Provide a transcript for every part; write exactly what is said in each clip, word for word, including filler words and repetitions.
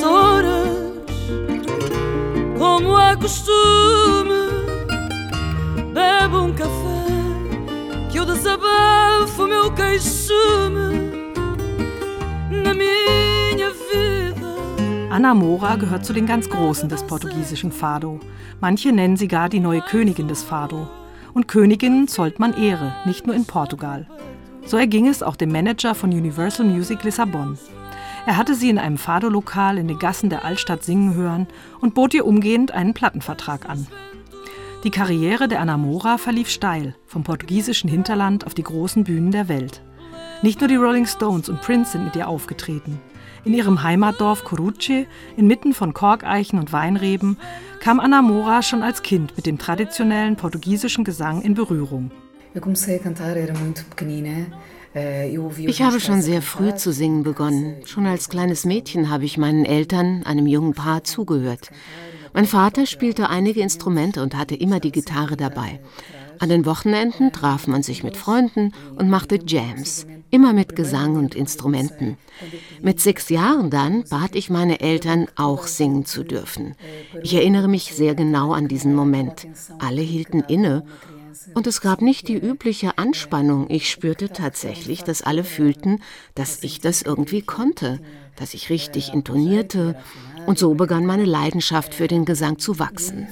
horas, como é costume, bebo um café, que eu desabafo meu queixume na minha vida. Ana Moura gehört zu den ganz Großen des portugiesischen Fado. Manche nennen sie gar die neue Königin des Fado. Und Königinnen zollt man Ehre, nicht nur in Portugal. So erging es auch dem Manager von Universal Music Lissabon. Er hatte sie in einem Fado-Lokal in den Gassen der Altstadt singen hören und bot ihr umgehend einen Plattenvertrag an. Die Karriere der Ana Moura verlief steil, vom portugiesischen Hinterland auf die großen Bühnen der Welt. Nicht nur die Rolling Stones und Prince sind mit ihr aufgetreten. In ihrem Heimatdorf Coruche, inmitten von Korkeichen und Weinreben, kam Ana Moura schon als Kind mit dem traditionellen portugiesischen Gesang in Berührung. Ich habe schon sehr früh zu singen begonnen. Schon als kleines Mädchen habe ich meinen Eltern, einem jungen Paar, zugehört. Mein Vater spielte einige Instrumente und hatte immer die Gitarre dabei. An den Wochenenden traf man sich mit Freunden und machte Jams, immer mit Gesang und Instrumenten. Mit sechs Jahren dann bat ich meine Eltern, auch singen zu dürfen. Ich erinnere mich sehr genau an diesen Moment. Alle hielten inne. Und es gab nicht die übliche Anspannung. Ich spürte tatsächlich, dass alle fühlten, dass ich das irgendwie konnte, dass ich richtig intonierte. Und so begann meine Leidenschaft für den Gesang zu wachsen.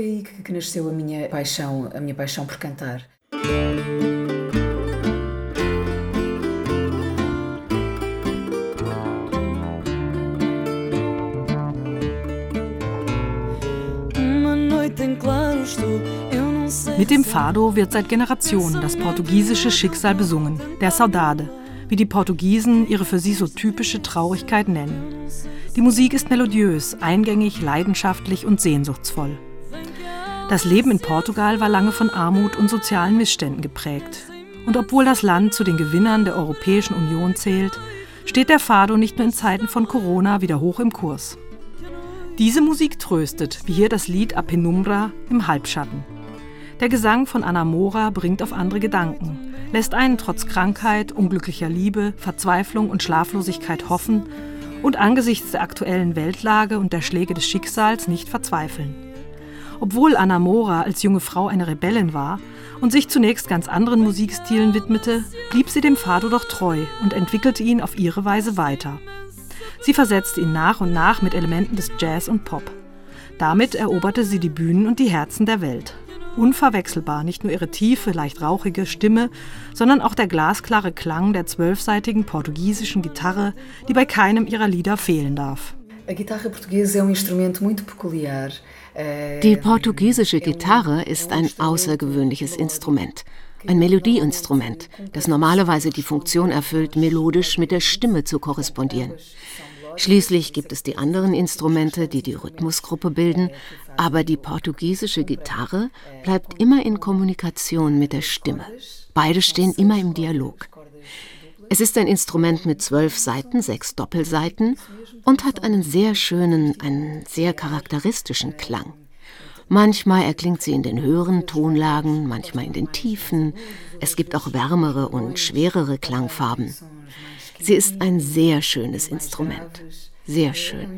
Mit dem Fado wird seit Generationen das portugiesische Schicksal besungen, der Saudade, wie die Portugiesen ihre für sie so typische Traurigkeit nennen. Die Musik ist melodiös, eingängig, leidenschaftlich und sehnsuchtsvoll. Das Leben in Portugal war lange von Armut und sozialen Missständen geprägt. Und obwohl das Land zu den Gewinnern der Europäischen Union zählt, steht der Fado nicht nur in Zeiten von Corona wieder hoch im Kurs. Diese Musik tröstet, wie hier das Lied A Penumbra im Halbschatten. Der Gesang von Ana Moura bringt auf andere Gedanken, lässt einen trotz Krankheit, unglücklicher Liebe, Verzweiflung und Schlaflosigkeit hoffen und angesichts der aktuellen Weltlage und der Schläge des Schicksals nicht verzweifeln. Obwohl Ana Moura als junge Frau eine Rebellin war und sich zunächst ganz anderen Musikstilen widmete, blieb sie dem Fado doch treu und entwickelte ihn auf ihre Weise weiter. Sie versetzte ihn nach und nach mit Elementen des Jazz und Pop. Damit eroberte sie die Bühnen und die Herzen der Welt. Unverwechselbar nicht nur ihre tiefe, leicht rauchige Stimme, sondern auch der glasklare Klang der zwölfsaitigen portugiesischen Gitarre, die bei keinem ihrer Lieder fehlen darf. Die portugiesische Gitarre ist ein außergewöhnliches Instrument, ein Melodieinstrument, das normalerweise die Funktion erfüllt, melodisch mit der Stimme zu korrespondieren. Schließlich gibt es die anderen Instrumente, die die Rhythmusgruppe bilden, aber die portugiesische Gitarre bleibt immer in Kommunikation mit der Stimme. Beide stehen immer im Dialog. Es ist ein Instrument mit zwölf Saiten, sechs Doppelsaiten und hat einen sehr schönen, einen sehr charakteristischen Klang. Manchmal erklingt sie in den höheren Tonlagen, manchmal in den tiefen. Es gibt auch wärmere und schwerere Klangfarben. Sie ist ein sehr schönes Instrument. Sehr schön.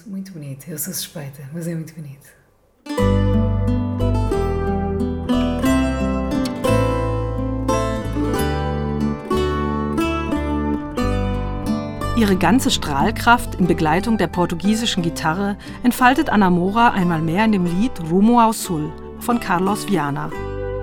Ihre ganze Strahlkraft in Begleitung der portugiesischen Gitarre entfaltet Ana Moura einmal mehr in dem Lied Rumo ao Sul von Carlos Viana.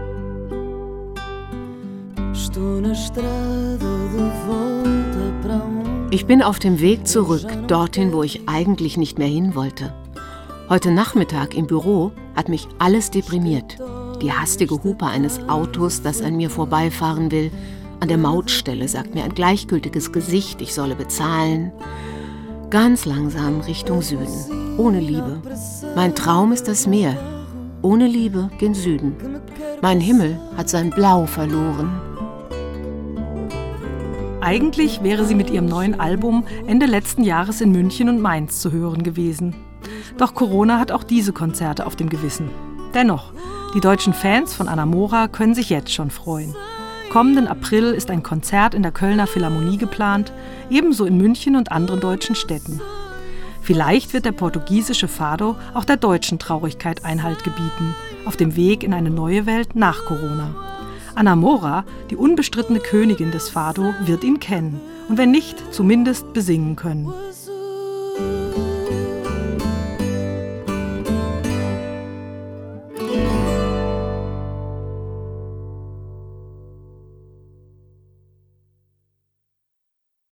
Ich bin auf dem Weg zurück, dorthin, wo ich eigentlich nicht mehr hin wollte. Heute Nachmittag im Büro hat mich alles deprimiert. Die hastige Hupe eines Autos, das an mir vorbeifahren will. An der Mautstelle sagt mir ein gleichgültiges Gesicht, ich solle bezahlen. Ganz langsam Richtung Süden, ohne Liebe. Mein Traum ist das Meer. Ohne Liebe gen Süden. Mein Himmel hat sein Blau verloren. Eigentlich wäre sie mit ihrem neuen Album Ende letzten Jahres in München und Mainz zu hören gewesen. Doch Corona hat auch diese Konzerte auf dem Gewissen. Dennoch, die deutschen Fans von Ana Moura können sich jetzt schon freuen. Kommenden April ist ein Konzert in der Kölner Philharmonie geplant, ebenso in München und anderen deutschen Städten. Vielleicht wird der portugiesische Fado auch der deutschen Traurigkeit Einhalt gebieten, auf dem Weg in eine neue Welt nach Corona. Ana Moura, die unbestrittene Königin des Fado, wird ihn kennen und wenn nicht, zumindest besingen können.